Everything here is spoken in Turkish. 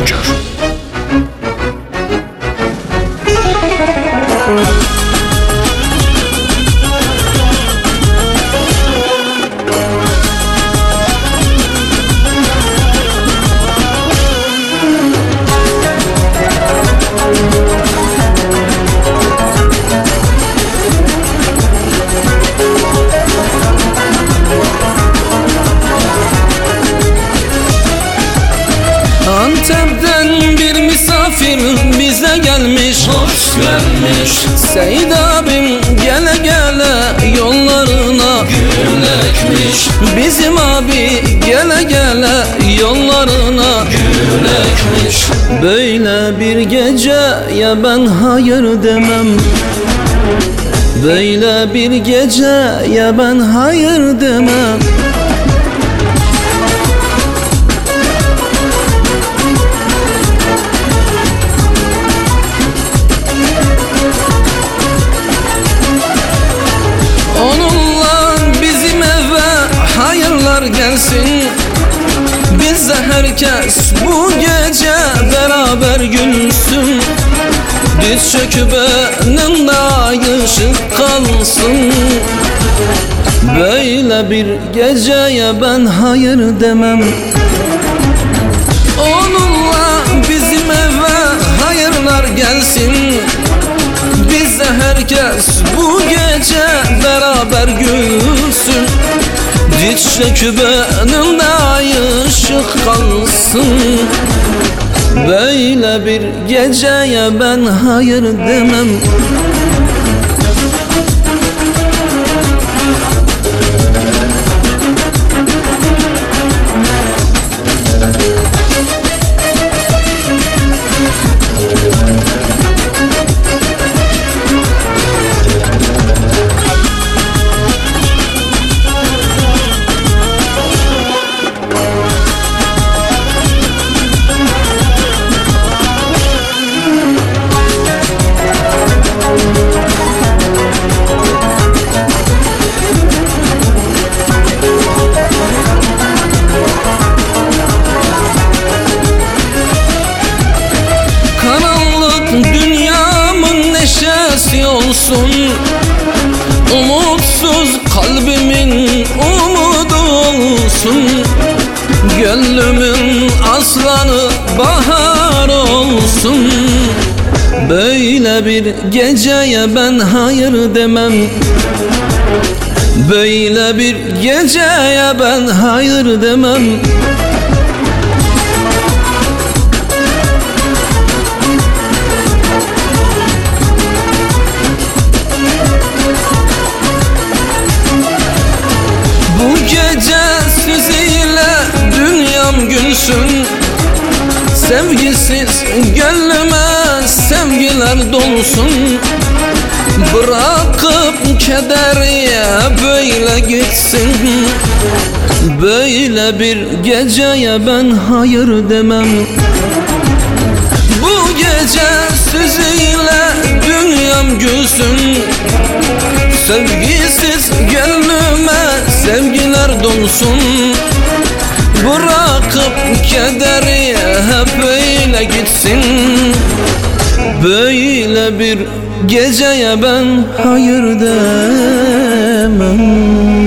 Sancar. Antep'ten bir misafir bize gelmiş, hoş gelmiş. Seyit abim gele gele yollarına Gül ekmiş, bizim abi gele gele yollarına gül ekmiş. Böyle bir geceye ben hayır demem, böyle bir geceye ben hayır demem. Onunla bizim eve hayırlar gelsin, bizde herkes bu gece beraber gülsün. Diz çöküp önünde ışık kalsın. Böyle bir geceye ben hayır demem. Onunla bizim eve hayırlar gelsin, bizde herkes bu gece beraber gülsün. Diz çöküp önünde ışık kalsın. Böyle bir geceye ben hayır demem. Dünyamın neşesi olsun, umutsuz kalbimin umudu olsun. Gönlümün aslanı bahar olsun. Böyle bir geceye ben hayır demem, böyle bir geceye ben hayır demem. Bu gece sizinle dünyam gülsün. Sevgisiz gönlüme sevgiler dolsun. Bırakıp kederi böyle gitsin. Böyle bir geceye ben hayır demem. Bu gece sizinle dünyam gülsün. Sevgisiz gönlüme sevgiler dolsun. Bırakıp kederi hep böyle gitsin. Böyle bir geceye ben hayır demem.